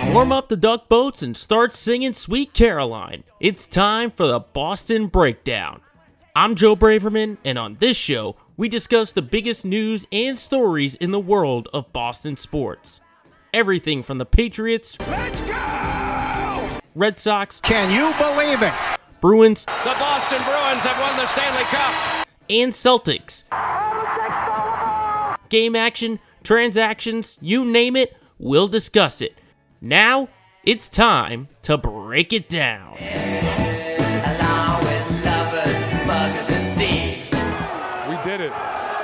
Warm up the duck boats and start singing Sweet Caroline. It's time for the Boston Breakdown. I'm Joe Braverman, and on this show, we discuss the biggest news and stories in the world of Boston sports. Everything from the Patriots, Let's go! Red Sox, Can you believe it? Bruins, The Boston Bruins have won the Stanley Cup. and Celtics. Game action, transactions, you name it, we'll discuss it. Now, it's time to break it down. Along with lovers, buggers, and thieves. We did it.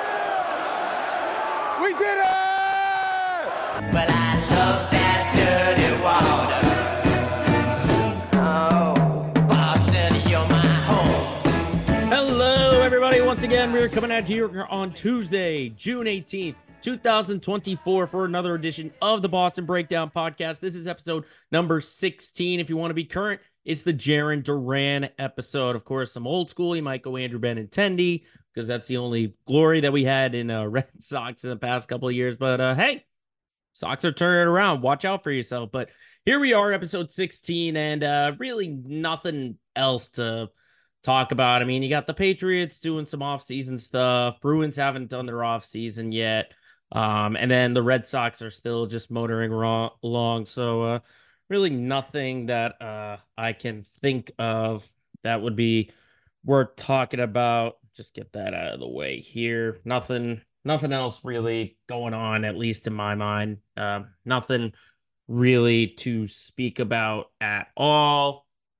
We did it! Well, I love that dirty water. Oh, Boston, you're my home. Hello, everybody. Once again, we're coming out here on Tuesday, June 18th, 2024 for another edition of the Boston Breakdown Podcast. This is episode number 16. If you want to be current, it's the Jarren Duran episode. Of course, some old school. You might go Andrew Benintendi because that's the only glory that we had in Red Sox in the past couple of years. But hey, Sox are turning it around. Watch out for yourself. But here we are, episode 16, and really nothing else to talk about. I mean, you got the Patriots doing some off-season stuff. Bruins haven't done their off-season yet. And then the Red Sox are still just motoring along. So really nothing that I can think of that would be worth talking about. Just get that out of the way here. Nothing else really going on, at least in my mind. Nothing really to speak about at all.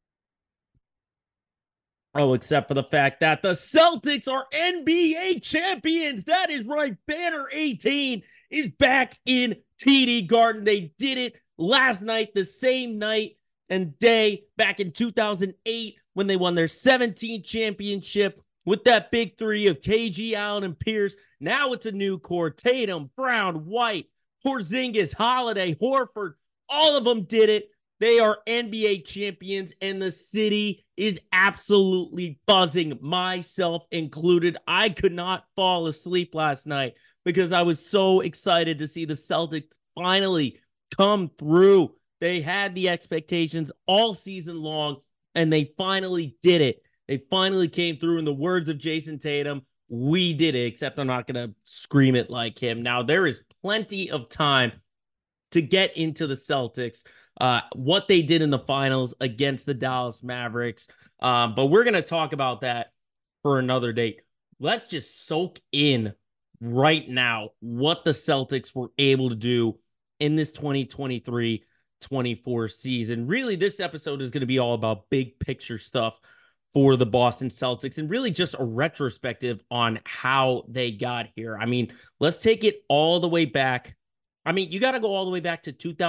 Oh, except for the fact that the Celtics are NBA champions. That is right. Banner 18 is back in TD Garden. They did it last night, the same night and day back in 2008 when they won their 17th championship with that big three of KG, Allen, and Pierce. Now it's a new core. Tatum, Brown, White, Porzingis, Holiday, Horford. All of them did it. They are NBA champions, and the city is absolutely buzzing, myself included. I could not fall asleep last night because I was so excited to see the Celtics finally come through. They had the expectations all season long, and they finally did it. They finally came through. In the words of Jason Tatum, we did it, except I'm not going to scream it like him. Now, there is plenty of time to get into the Celtics. What they did in the finals against the Dallas Mavericks. But we're going to talk about that for another date. Let's just soak in right now what the Celtics were able to do in this 2023-24 season. Really, this episode is going to be all about big picture stuff for the Boston Celtics and really just a retrospective on how they got here. I mean, let's take it all the way back. I mean, you got to go all the way back to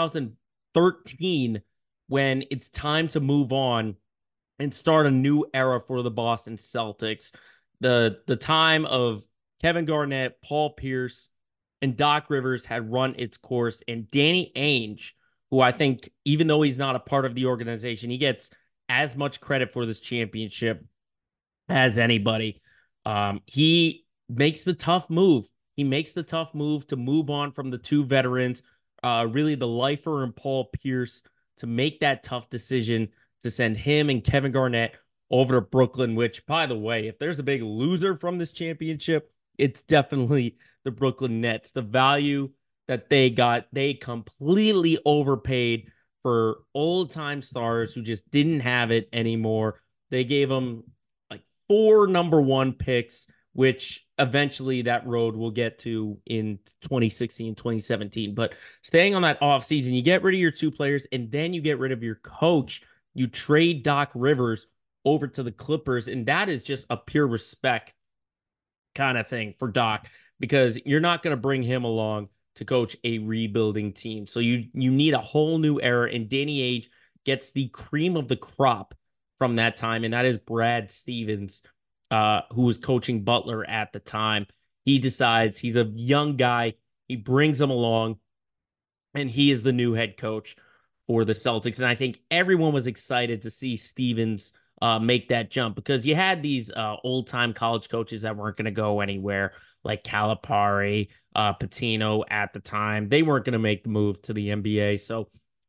2013 when it's time to move on and start a new era for the Boston Celtics. The time of Kevin Garnett, Paul Pierce, and Doc Rivers had run its course, and Danny Ainge, who I think, even though he's not a part of the organization, he gets as much credit for this championship as anybody. He makes the tough move. He makes the tough move to move on from the two veterans, really the lifer and Paul Pierce, to make that tough decision to send him and Kevin Garnett over to Brooklyn, which, by the way, if there's a big loser from this championship, it's definitely the Brooklyn Nets. The value that they got, they completely overpaid for old-time stars who just didn't have it anymore. They gave them like 4 number 1 picks, which eventually that road will get to in 2016, 2017. But staying on that offseason, you get rid of your 2 players, and then you get rid of your coach. You trade Doc Rivers over to the Clippers, and that is just a pure respect kind of thing for Doc, because you're not going to bring him along to coach a rebuilding team. So you need a whole new era, and Danny Ainge gets the cream of the crop from that time, and that is Brad Stevens, who was coaching Butler at the time. He decides he's a young guy. He brings him along, and he is the new head coach for the Celtics. And I think everyone was excited to see Stevens make that jump, because you had these old-time college coaches that weren't going to go anywhere, like Calipari, Pitino at the time. They weren't going to make the move to the NBA. So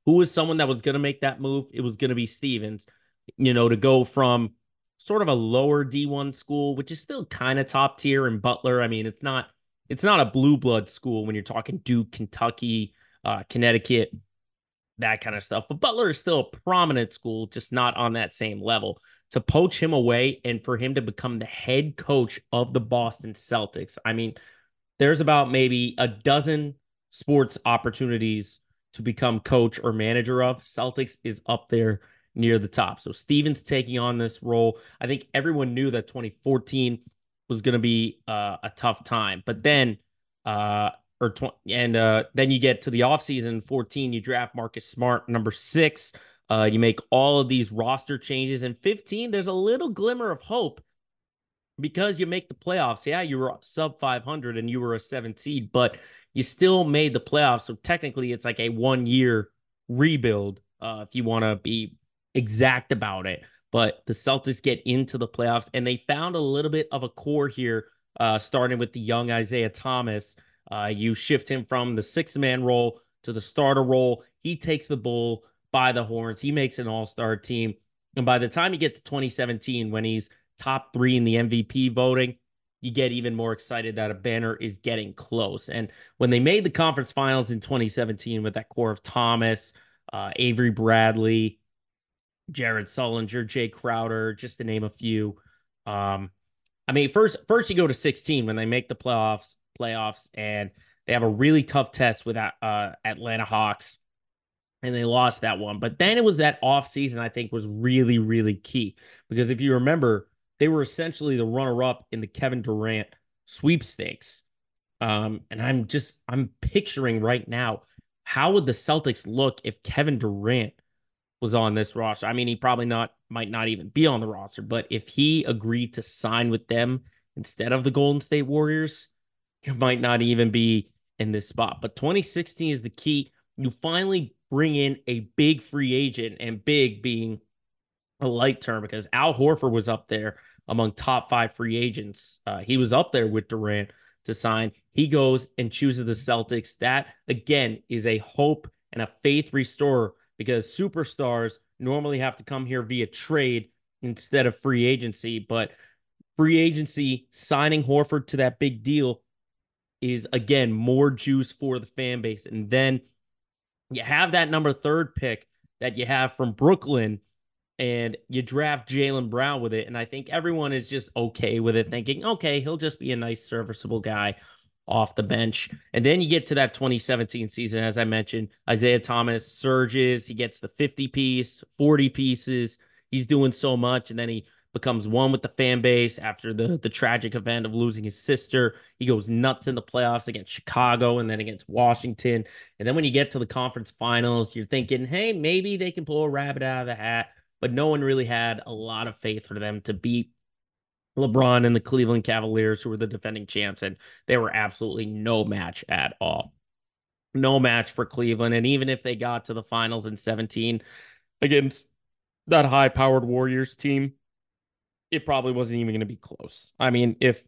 who was someone that was going to make that move? It was going to be Stevens, to go from sort of a lower D1 school, which is still kind of top tier in Butler. I mean, it's not a blue blood school when you're talking Duke, Kentucky, Connecticut, that kind of stuff. But Butler is still a prominent school, just not on that same level. To poach him away and for him to become the head coach of the Boston Celtics. I mean, there's about maybe a dozen sports opportunities to become coach or manager of. Celtics is up there near the top. So Stevens taking on this role. I think everyone knew that 2014 was going to be a tough time. But then then you get to the offseason 14, you draft Marcus Smart, number 6. You make all of these roster changes. In 15, there's a little glimmer of hope because you make the playoffs. Yeah, you were sub 500 and you were a 7th seed, but you still made the playoffs. So technically, it's like a 1-year rebuild, if you want to be exact about it. But the Celtics get into the playoffs, and they found a little bit of a core here, starting with the young Isaiah Thomas. You shift him from the 6-man role to the starter role. He takes the bull by the horns. He makes an all-star team. And by the time you get to 2017, when he's top 3 in the MVP voting, you get even more excited that a banner is getting close. And when they made the conference finals in 2017 with that core of Thomas, Avery Bradley, Jared Sullinger, Jay Crowder, just to name a few. I mean, first you go to 16 when they make the playoffs, and they have a really tough test with Atlanta Hawks, and they lost that one. But then it was that offseason I think was really, really key, because if you remember, they were essentially the runner-up in the Kevin Durant sweepstakes. And I'm picturing right now, how would the Celtics look if Kevin Durant was on this roster? I mean, he probably might not even be on the roster, but if he agreed to sign with them instead of the Golden State Warriors, he might not even be in this spot. But 2016 is the key. You finally bring in a big free agent, and big being a light term, because Al Horford was up there among top 5 free agents. He was up there with Durant to sign. He goes and chooses the Celtics. That, again, is a hope and a faith restorer, because superstars normally have to come here via trade instead of free agency. But free agency, signing Horford to that big deal, is, again, more juice for the fan base. And then you have that number 3 pick that you have from Brooklyn, and you draft Jaylen Brown with it. And I think everyone is just okay with it, thinking, okay, he'll just be a nice, serviceable guy off the bench. And then you get to that 2017 season, as I mentioned, Isaiah Thomas surges. He gets the 50 piece, 40 pieces. He's doing so much. And then he becomes one with the fan base after the tragic event of losing his sister. He goes nuts in the playoffs against Chicago and then against Washington. And then when you get to the conference finals, you're thinking, hey, maybe they can pull a rabbit out of the hat. But no one really had a lot of faith for them to beat LeBron and the Cleveland Cavaliers, who were the defending champs, and they were absolutely no match at all. No match for Cleveland. And even if they got to the finals in 17 against that high-powered Warriors team, it probably wasn't even going to be close. I mean, if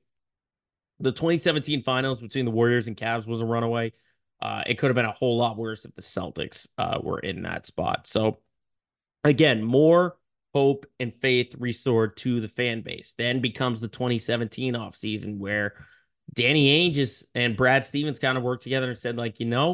the 2017 finals between the Warriors and Cavs was a runaway, it could have been a whole lot worse if the Celtics were in that spot. So, again, more hope and faith restored to the fan base. Then becomes the 2017 offseason, where Danny Ainge and Brad Stevens kind of worked together and said, like,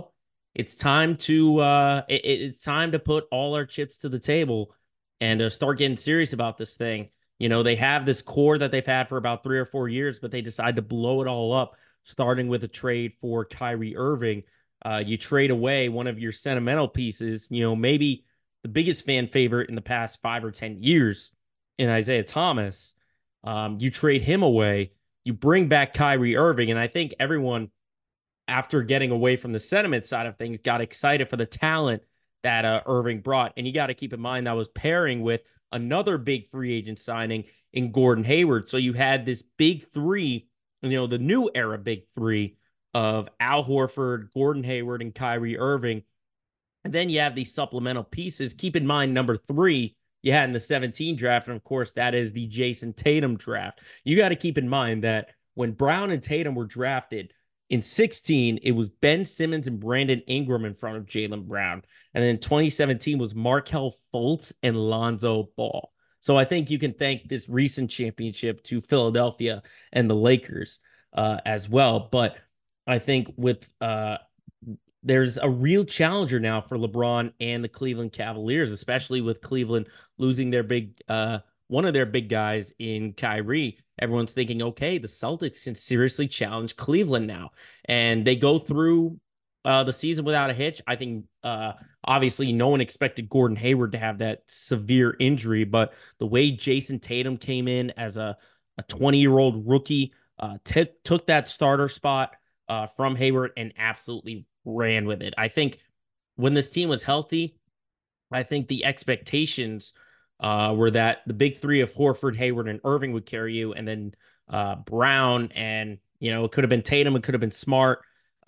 it's time to it's time to put all our chips to the table and start getting serious about this thing. They have this core that they've had for about 3 or 4 years, but they decide to blow it all up, starting with a trade for Kyrie Irving. You trade away one of your sentimental pieces, maybe the biggest fan favorite in the past 5 or 10 years in Isaiah Thomas. You trade him away. You bring back Kyrie Irving. And I think everyone, after getting away from the sentiment side of things, got excited for the talent that Irving brought. And you got to keep in mind that was pairing with another big free agent signing in Gordon Hayward. So you had this big 3, the new era big 3 of Al Horford, Gordon Hayward, and Kyrie Irving. And then you have these supplemental pieces. Keep in mind, number 3 you had in the 17 draft. And of course, that is the Jason Tatum draft. You got to keep in mind that when Brown and Tatum were drafted, In 16, it was Ben Simmons and Brandon Ingram in front of Jaylen Brown. And then 2017 was Markelle Fultz and Lonzo Ball. So I think you can thank this recent championship to Philadelphia and the Lakers as well. But I think with there's a real challenger now for LeBron and the Cleveland Cavaliers, especially with Cleveland losing their big one of their big guys in Kyrie. Everyone's thinking, okay, the Celtics can seriously challenge Cleveland now. And they go through the season without a hitch. I think obviously no one expected Gordon Hayward to have that severe injury, but the way Jason Tatum came in as a 20-year-old rookie, took that starter spot from Hayward and absolutely ran with it. I think when this team was healthy, I think the expectations were that the big three of Horford, Hayward, and Irving would carry you, and then Brown and, it could have been Tatum, it could have been Smart.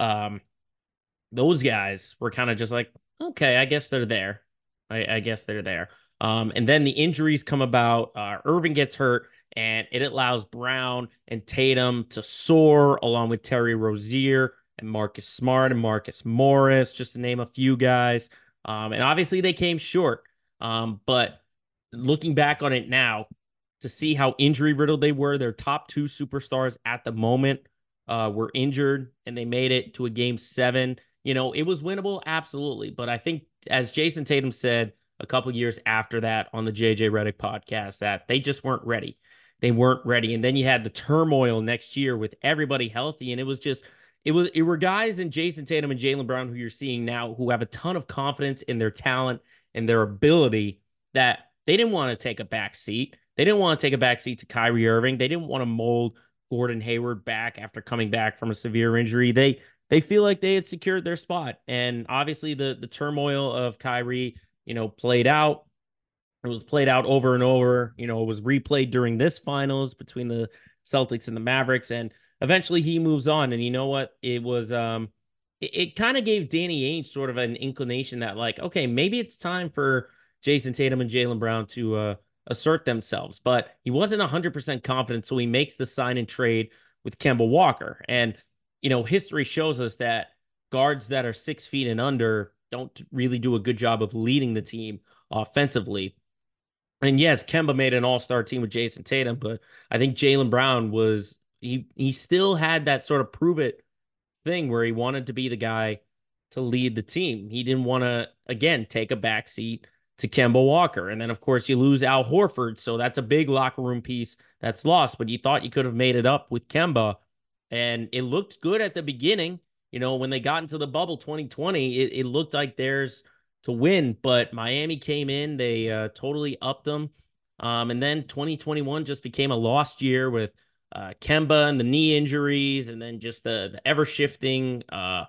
Those guys were kind of just like, okay, I guess they're there. I guess they're there. And then the injuries come about. Irving gets hurt, and it allows Brown and Tatum to soar along with Terry Rozier and Marcus Smart and Marcus Morris, just to name a few guys. And obviously they came short. But looking back on it now, to see how injury riddled they were, their top two superstars at the moment were injured, and they made it to a game 7. It was winnable, absolutely. But I think, as Jason Tatum said a couple years after that on the JJ Redick podcast, that they just weren't ready. They weren't ready. And then you had the turmoil next year with everybody healthy, and it were guys in Jason Tatum and Jaylen Brown who you're seeing now who have a ton of confidence in their talent and their ability, that they didn't want to take a back seat. They didn't want to take a back seat to Kyrie Irving. They didn't want to mold Gordon Hayward back after coming back from a severe injury. They feel like they had secured their spot. And obviously the turmoil of Kyrie, played out. It was played out over and over. It was replayed during this finals between the Celtics and the Mavericks. And eventually he moves on. And you know what? It was it kind of gave Danny Ainge sort of an inclination that, like, okay, maybe it's time for Jason Tatum and Jaylen Brown to assert themselves. But he wasn't 100% confident, so he makes the sign and trade with Kemba Walker. And, history shows us that guards that are 6 feet and under don't really do a good job of leading the team offensively. And yes, Kemba made an all-star team with Jason Tatum, but I think Jaylen Brown he still had that sort of prove it thing where he wanted to be the guy to lead the team. He didn't want to, again, take a backseat to Kemba Walker. And then, of course, you lose Al Horford, so that's a big locker room piece that's lost, but you thought you could have made it up with Kemba, and it looked good at the beginning. When they got into the bubble 2020, it looked like theirs to win, but Miami came in, they totally upped them. And then 2021 just became a lost year with Kemba and the knee injuries, and then just the ever-shifting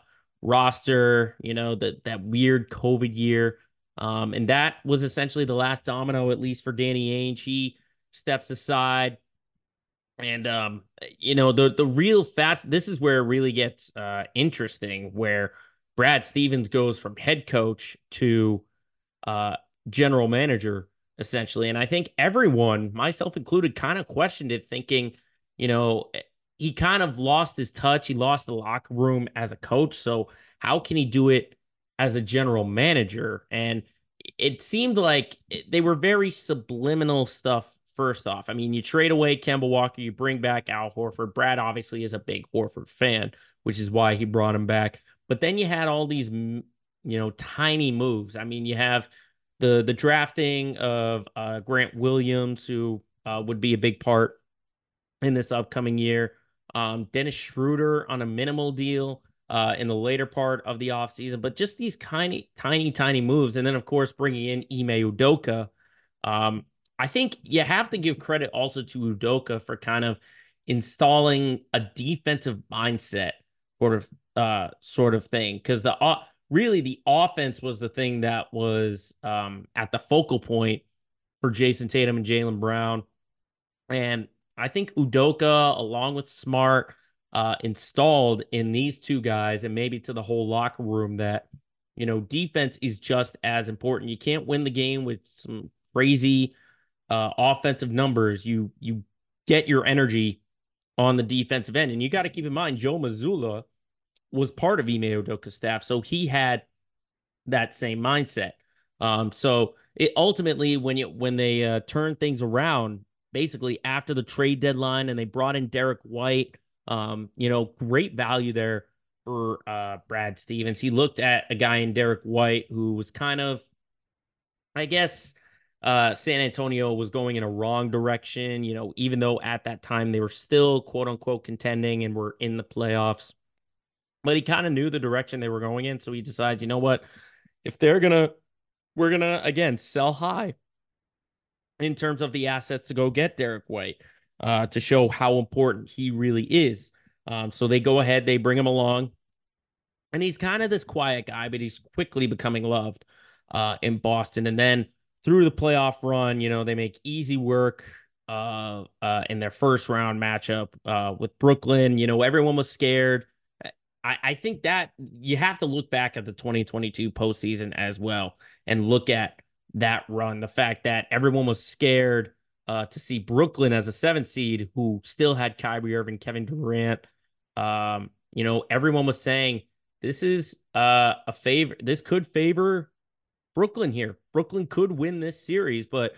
roster, that weird COVID year. And that was essentially the last domino, at least for Danny Ainge. He steps aside. And, the real fast, this is where it really gets interesting, where Brad Stevens goes from head coach to general manager, essentially. And I think everyone, myself included, kind of questioned it, thinking, he kind of lost his touch. He lost the locker room as a coach. So how can he do it as a general manager? And it seemed like they were very subliminal stuff. First off, I mean, you trade away Kemba Walker, you bring back Al Horford. Brad obviously is a big Horford fan, which is why he brought him back. But then you had all these, tiny moves. I mean, you have the drafting of Grant Williams, who would be a big part in this upcoming year. Dennis Schroeder on a minimal deal in the later part of the offseason. But just these tiny moves. And then, of course, bringing in Ime Udoka. I think you have to give credit also to Udoka for kind of installing a defensive mindset sort of thing, because really the offense was the thing that was at the focal point for Jason Tatum and Jaylen Brown. And I think Udoka, along with Smart, installed in these two guys, and maybe to the whole locker room, that defense is just as important. You can't win the game with some crazy offensive numbers. You get your energy on the defensive end. And you got to keep in mind, Joe Mazzulla was part of Ime Udoka's staff, so he had that same mindset. So it ultimately, when they turned things around, basically after the trade deadline, and they brought in Derek White, great value there for Brad Stevens. He looked at a guy in Derek White who was kind of, I guess, San Antonio was going in a wrong direction, even though at that time they were still quote unquote contending and were in the playoffs. But he kind of knew the direction they were going in. So he decides, you know what? If we're going to, again, sell high in terms of the assets to go get Derek White to show how important he really is. So they go ahead, they bring him along. And he's kind of this quiet guy, but he's quickly becoming loved in Boston. And then through the playoff run, they make easy work in their first round matchup with Brooklyn. Everyone was scared. I think that you have to look back at the 2022 postseason as well and look at that run. The fact that everyone was scared to see Brooklyn as a 7th seed who still had Kyrie Irving, Kevin Durant. Everyone was saying this is a favor. This could favor Brooklyn here. Brooklyn could win this series, but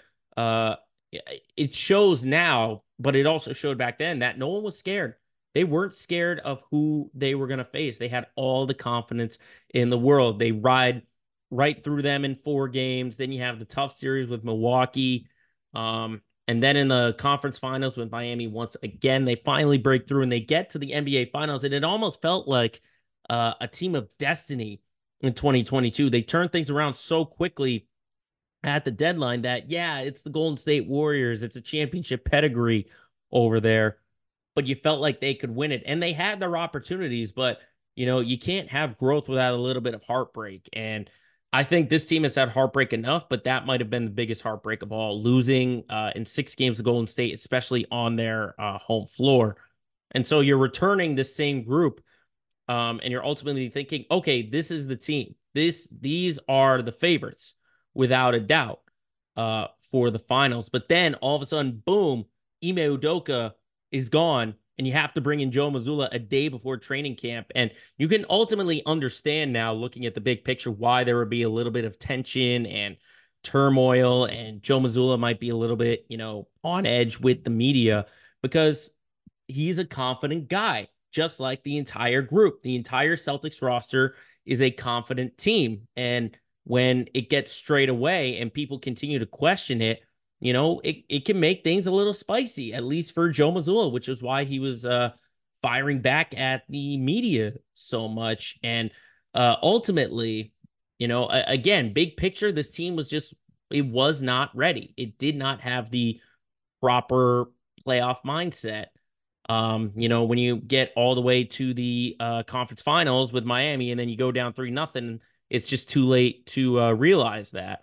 it shows now, but it also showed back then that no one was scared. They weren't scared of who they were going to face. They had all the confidence in the world. They ride right through them in 4 games. Then you have the tough series with Milwaukee. And then in the conference finals with Miami, once again, they finally break through and they get to the NBA finals. And it almost felt like a team of destiny in 2022. They turned things around so quickly at the deadline that, yeah, it's the Golden State Warriors. It's a championship pedigree over there. But you felt like they could win it. And they had their opportunities, but, you can't have growth without a little bit of heartbreak. And I think this team has had heartbreak enough, but that might have been the biggest heartbreak of all, losing in 6 games to Golden State, especially on their home floor. And so you're returning this same group, and you're ultimately thinking, okay, this is the team. These are the favorites, without a doubt, for the finals. But then all of a sudden, boom, Ime Udoka is gone, and you have to bring in Joe Mazzulla a day before training camp. And you can ultimately understand now, looking at the big picture, why there would be a little bit of tension and turmoil, and Joe Mazzulla might be a little bit, on edge with the media, because he's a confident guy, just like the entire group. The entire Celtics roster is a confident team. And when it gets straight away and people continue to question it, it can make things a little spicy, at least for Joe Mazzulla, which is why he was firing back at the media so much. And ultimately, again, big picture, this team it was not ready. It did not have the proper playoff mindset. When you get all the way to the conference finals with Miami and then you go down 3-0, it's just too late to realize that.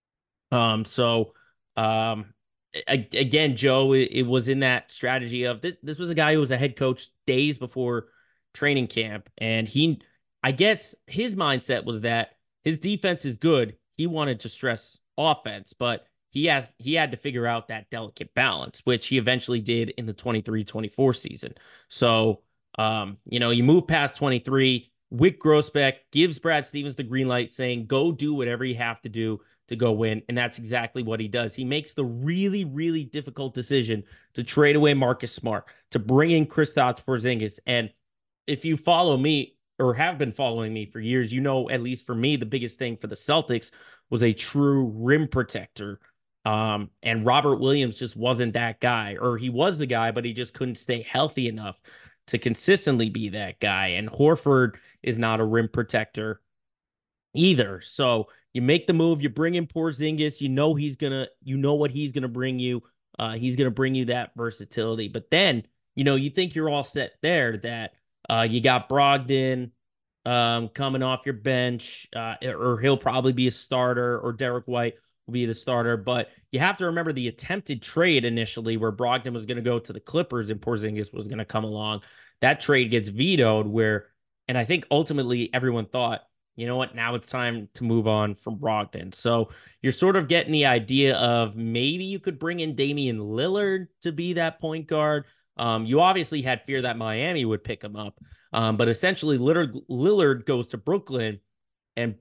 Again, Joe, it was in that strategy of this was a guy who was a head coach days before training camp. And I guess his mindset was that his defense is good. He wanted to stress offense, but he had to figure out that delicate balance, which he eventually did in the 23-24 season. So, you move past 23. Wyc Grousbeck gives Brad Stevens the green light, saying, go do whatever you have to do to go win. And that's exactly what he does. He makes the really, really difficult decision to trade away Marcus Smart, to bring in Kristaps Porzingis. And if you follow me or have been following me for years, at least for me, the biggest thing for the Celtics was a true rim protector. And Robert Williams just wasn't that guy, or he was the guy, but he just couldn't stay healthy enough to consistently be that guy. And Horford is not a rim protector either. So you make the move, you bring in Porzingis, what he's gonna bring you. He's gonna bring you that versatility. But then, you think you're all set there, that you got Brogdon coming off your bench, or he'll probably be a starter, or Derek White will be the starter. But you have to remember the attempted trade initially, where Brogdon was going to go to the Clippers and Porzingis was going to come along. That trade gets vetoed, and I think ultimately everyone thought, you know what, now it's time to move on from Brogdon. So you're sort of getting the idea of maybe you could bring in Damian Lillard to be that point guard. You obviously had fear that Miami would pick him up. But essentially, Lillard goes to Brooklyn, and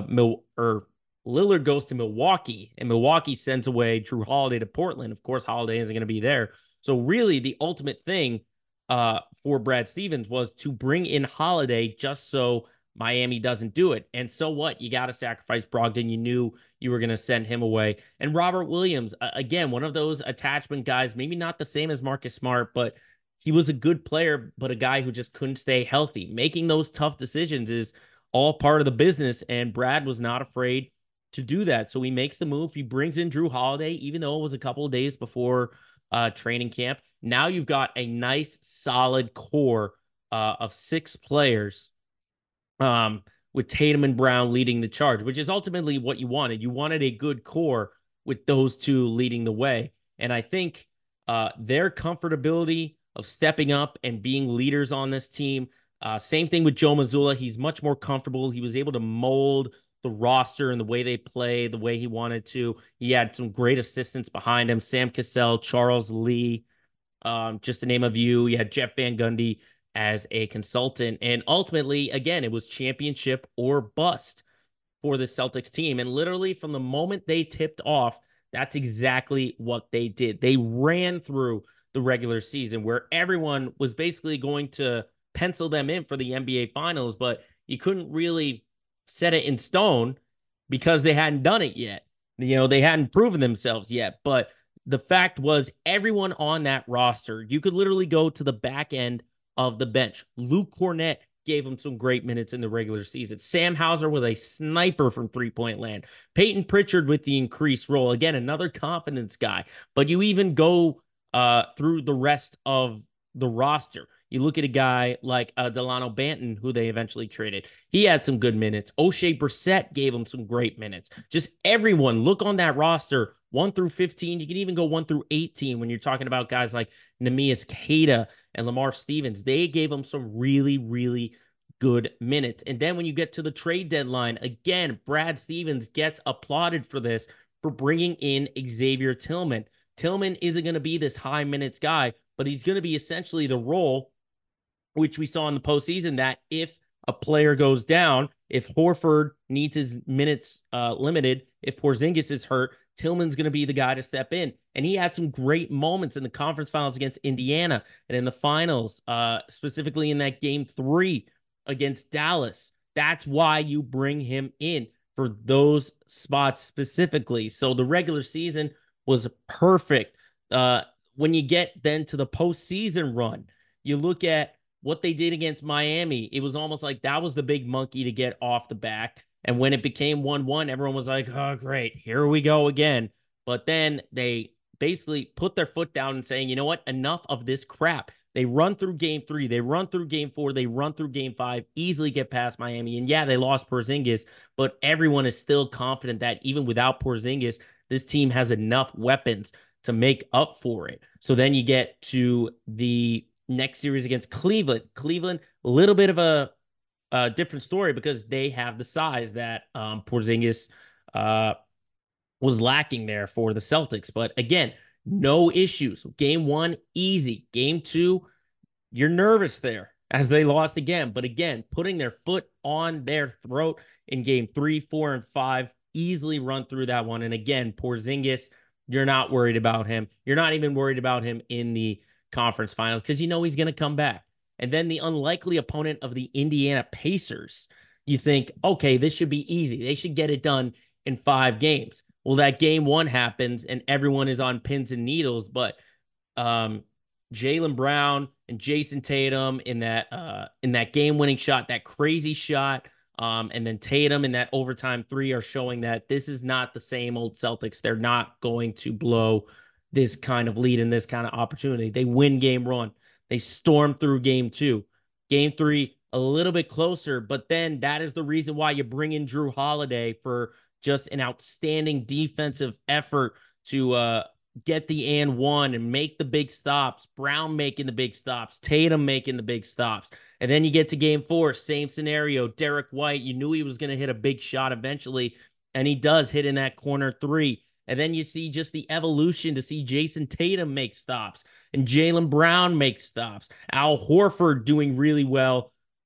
Lillard goes to Milwaukee, and Milwaukee sends away Drew Holiday to Portland. Of course, Holiday isn't going to be there. So really, the ultimate thing for Brad Stevens was to bring in Holiday just so Miami doesn't do it. And so what? You got to sacrifice Brogdon. You knew you were going to send him away. And Robert Williams, again, one of those attachment guys, maybe not the same as Marcus Smart, but he was a good player, but a guy who just couldn't stay healthy. Making those tough decisions is all part of the business, and Brad was not afraid to do that. So he makes the move. He brings in Drew Holiday, even though it was a couple of days before training camp. Now you've got a nice, solid core of 6 players, with Tatum and Brown leading the charge, which is ultimately what you wanted. You wanted a good core with those two leading the way. And I think their comfortability of stepping up and being leaders on this team, same thing with Joe Mazzulla. He's much more comfortable. He was able to mold the roster and the way they play, the way he wanted to. He had some great assistants behind him. Sam Cassell, Charles Lee, just to name a few. You had Jeff Van Gundy as a consultant. And ultimately, again, it was championship or bust for the Celtics team. And literally from the moment they tipped off, that's exactly what they did. They ran through the regular season where everyone was basically going to pencil them in for the NBA Finals, but you couldn't really set it in stone because they hadn't done it yet. They hadn't proven themselves yet. But the fact was, everyone on that roster, you could literally go to the back end of the bench. Luke Cornett gave him some great minutes in the regular season. Sam Hauser was a sniper from three-point land. Peyton Pritchard with the increased role. Again, another confidence guy. But you even go through the rest of the roster. You look at a guy like Delano Banton, who they eventually traded. He had some good minutes. O'Shea Brissett gave him some great minutes. Just everyone, look on that roster, 1 through 15. You can even go 1 through 18 when you're talking about guys like Neemias Queta and Lamar Stevens. They gave him some really, really good minutes. And then when you get to the trade deadline, again, Brad Stevens gets applauded for this, for bringing in Xavier Tillman. Tillman isn't going to be this high minutes guy, but he's going to be essentially the role which we saw in the postseason, that if a player goes down, if Horford needs his minutes limited, if Porzingis is hurt, Tillman's going to be the guy to step in. And he had some great moments in the conference finals against Indiana and in the finals, specifically in that game 3 against Dallas. That's why you bring him in, for those spots specifically. So the regular season was perfect. When you get then to the postseason run, you look at what they did against Miami. It was almost like that was the big monkey to get off the back. And when it became 1-1, everyone was like, oh, great, here we go again. But then they basically put their foot down and saying, you know what, enough of this crap. They run through game 3, they run through game 4, they run through game 5, easily get past Miami. And yeah, they lost Porzingis, but everyone is still confident that even without Porzingis, this team has enough weapons to make up for it. So then you get to the next series against Cleveland. Cleveland, a little bit of a different story because they have the size that Porzingis was lacking there for the Celtics. But again, no issues. Game 1, easy. Game 2, you're nervous there as they lost again. But again, putting their foot on their throat in game 3, 4, and 5, easily run through that one. And again, Porzingis, you're not worried about him. You're not even worried about him in the conference finals because you know he's going to come back. And then the unlikely opponent of the Indiana Pacers, you think, okay, this should be easy. They should get it done in 5 games. Well, that game 1 happens and everyone is on pins and needles, but Jaylen Brown and Jason Tatum in that game-winning shot, that crazy shot, and then Tatum in that overtime 3 are showing that this is not the same old Celtics. They're not going to blow this kind of lead and this kind of opportunity. They win game 1. They storm through game 2. Game 3, a little bit closer, but then that is the reason why you bring in Drew Holiday for just an outstanding defensive effort to get the and one and make the big stops. Brown making the big stops. Tatum making the big stops. And then you get to game 4, same scenario. Derek White, you knew he was going to hit a big shot eventually, and he does hit in that corner 3. And then you see just the evolution to see Jason Tatum make stops and Jaylen Brown make stops. Al Horford doing really well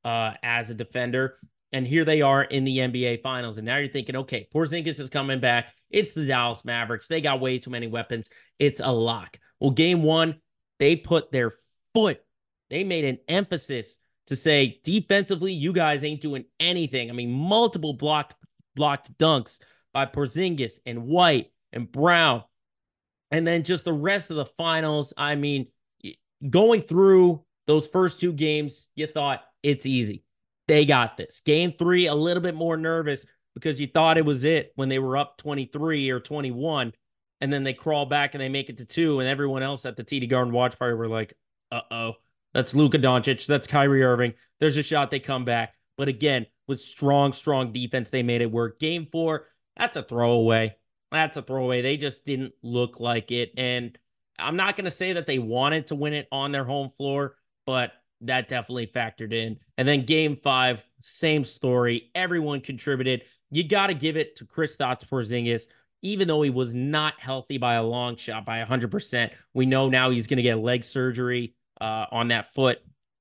as a defender. And here they are in the NBA Finals. And now you're thinking, okay, Porzingis is coming back. It's the Dallas Mavericks. They got way too many weapons. It's a lock. Well, game one, they put their foot. They made an emphasis to say, defensively, you guys ain't doing anything. I mean, multiple blocked dunks by Porzingis and White and Brown. And then just the rest of the finals. I mean, going through those first two games, you thought it's easy. They got this. Game three, a little bit more nervous because you thought it was it when they were up 23 or 21. And then they crawl back and they make it to 2. And everyone else at the TD Garden watch party were like, uh-oh, that's Luka Doncic. That's Kyrie Irving. There's a shot they come back. But again, with strong defense, they made it work. Game 4, that's a throwaway. That's a throwaway. They just didn't look like it. And I'm not going to say that they wanted to win it on their home floor, but that definitely factored in. And then game 5, same story. Everyone contributed. You got to give it to Kristaps Porzingis, even though he was not healthy by a long shot, by 100%. We know now he's going to get leg surgery on that foot.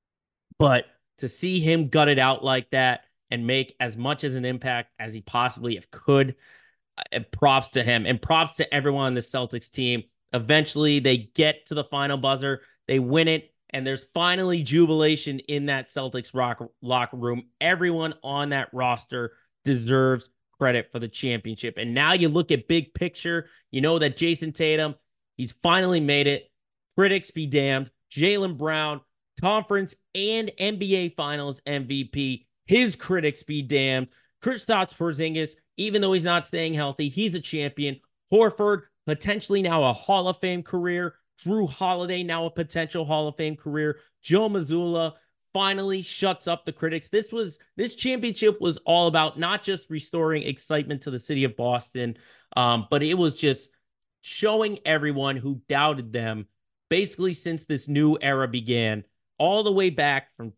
But to see him gut it out like that and make as much as an impact as he possibly could, props to him and props to everyone on the Celtics team. Eventually, they get to the final buzzer. They win it. And there's finally jubilation in that Celtics locker room. Everyone on that roster deserves credit for the championship. And now you look at big picture, you know that Jason Tatum, he's finally made it. Critics be damned. Jaylen Brown, conference and NBA Finals MVP. His critics be damned. Kristaps Porzingis, even though he's not staying healthy, he's a champion. Horford, potentially now a Hall of Fame career. Drew Holiday, now a potential Hall of Fame career. Joe Mazzulla finally shuts up the critics. This championship was all about not just restoring excitement to the city of Boston, but it was just showing everyone who doubted them, basically since this new era began, all the way back from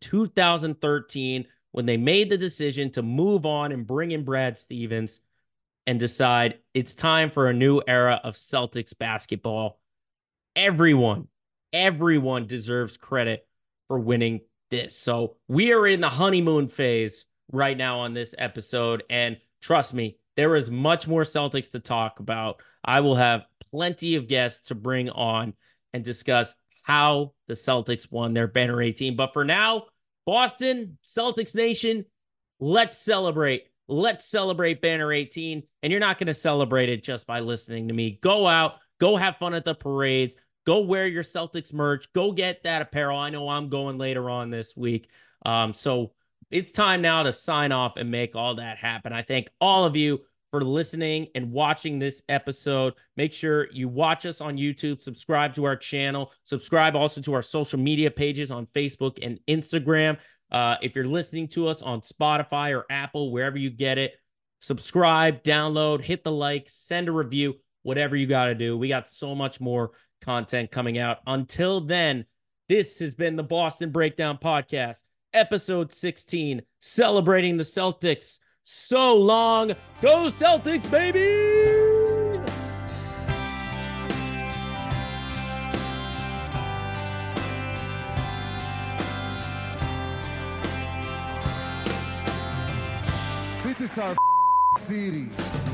2013, when they made the decision to move on and bring in Brad Stevens and decide it's time for a new era of Celtics basketball. Everyone deserves credit for winning this. So we are in the honeymoon phase right now on this episode. And trust me, there is much more Celtics to talk about. I will have plenty of guests to bring on and discuss how the Celtics won their Banner 18. But for now, Boston, Celtics Nation, let's celebrate. Let's celebrate Banner 18. And you're not going to celebrate it just by listening to me. Go out, go have fun at the parades. Go wear your Celtics merch. Go get that apparel. I know I'm going later on this week. So it's time now to sign off and make all that happen. I thank all of you for listening and watching this episode. Make sure you watch us on YouTube, subscribe to our channel, subscribe also to our social media pages on Facebook and Instagram. If you're listening to us on Spotify or Apple, wherever you get it, subscribe, download, hit the like, send a review, whatever you got to do. We got so much more content coming out. Until then, this has been the Boston Breakdown Podcast, episode 16, celebrating the Celtics. So long. Go Celtics, baby! This is our city.